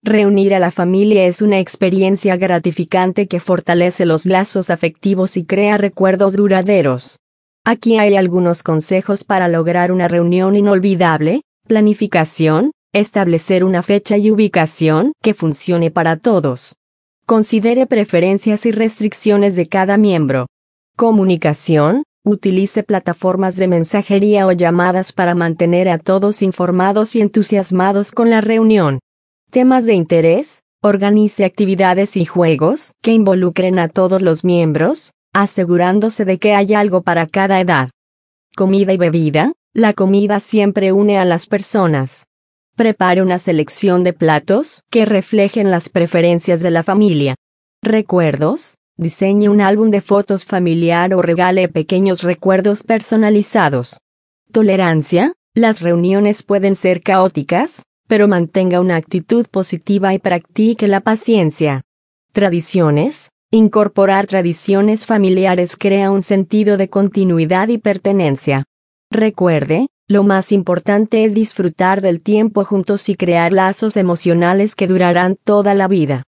Reunir a la familia es una experiencia gratificante que fortalece los lazos afectivos y crea recuerdos duraderos. Aquí hay algunos consejos para lograr una reunión inolvidable. Planificación. Establecer una fecha y ubicación que funcione para todos. Considere preferencias y restricciones de cada miembro. Comunicación. Utilice plataformas de mensajería o llamadas para mantener a todos informados y entusiasmados con la reunión. Temas de interés. Organice actividades y juegos que involucren a todos los miembros, asegurándose de que haya algo para cada edad. Comida y bebida. La comida siempre une a las personas. Prepare una selección de platos que reflejen las preferencias de la familia. Recuerdos. Diseñe un álbum de fotos familiar o regale pequeños recuerdos personalizados. Tolerancia. Las reuniones pueden ser caóticas, pero mantenga una actitud positiva y practique la paciencia. Tradiciones. Incorporar tradiciones familiares crea un sentido de continuidad y pertenencia. Recuerde, lo más importante es disfrutar del tiempo juntos y crear lazos emocionales que durarán toda la vida.